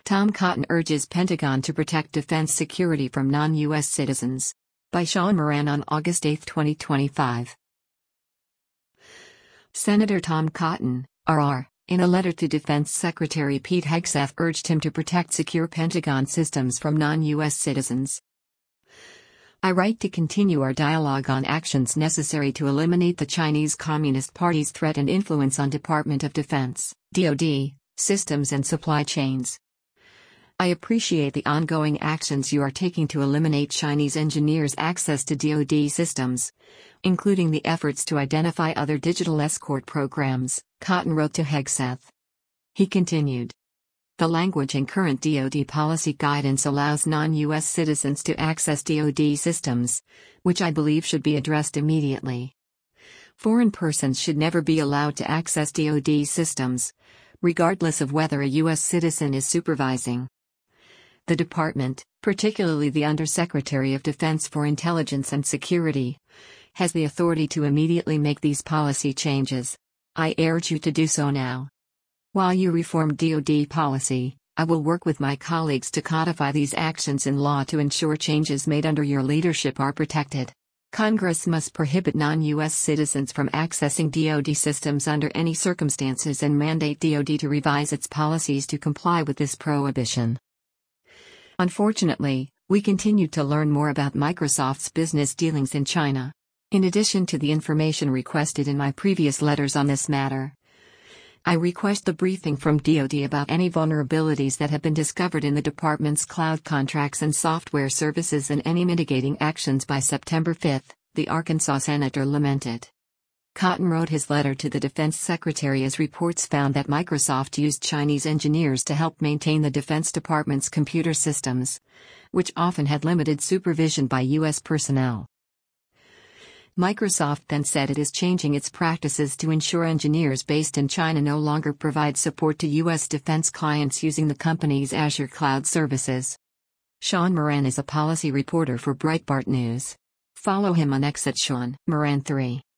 Tom Cotton urges Pentagon to protect defense security from non-U.S. citizens. By Sean Moran on August 8, 2025. Senator Tom Cotton, RR, in a letter to Defense Secretary Pete Hegseth, urged him to protect secure Pentagon systems from non-U.S. citizens. I write to continue our dialogue on actions necessary to eliminate the Chinese Communist Party's threat and influence on Department of Defense, DoD, systems and supply chains. I appreciate the ongoing actions you are taking to eliminate Chinese engineers' access to DoD systems, including the efforts to identify other digital escort programs, Cotton wrote to Hegseth. He continued. The language in current DoD policy guidance allows non-U.S. citizens to access DoD systems, which I believe should be addressed immediately. Foreign persons should never be allowed to access DoD systems, regardless of whether a U.S. citizen is supervising. The department, particularly the Undersecretary of Defense for Intelligence and Security, has the authority to immediately make these policy changes. I urge you to do so now. While you reform DoD policy, I will work with my colleagues to codify these actions in law to ensure changes made under your leadership are protected. Congress must prohibit non-U.S. citizens from accessing DoD systems under any circumstances and mandate DoD to revise its policies to comply with this prohibition. Unfortunately, we continue to learn more about Microsoft's business dealings in China. In addition to the information requested in my previous letters on this matter, I request the briefing from DoD about any vulnerabilities that have been discovered in the department's cloud contracts and software services and any mitigating actions by September 5, the Arkansas senator lamented. Cotton wrote his letter to the Defense Secretary as reports found that Microsoft used Chinese engineers to help maintain the Defense Department's computer systems, which often had limited supervision by U.S. personnel. Microsoft then said it is changing its practices to ensure engineers based in China no longer provide support to U.S. defense clients using the company's Azure cloud services. Sean Moran is a policy reporter for Breitbart News. Follow him on X at Sean Moran 3.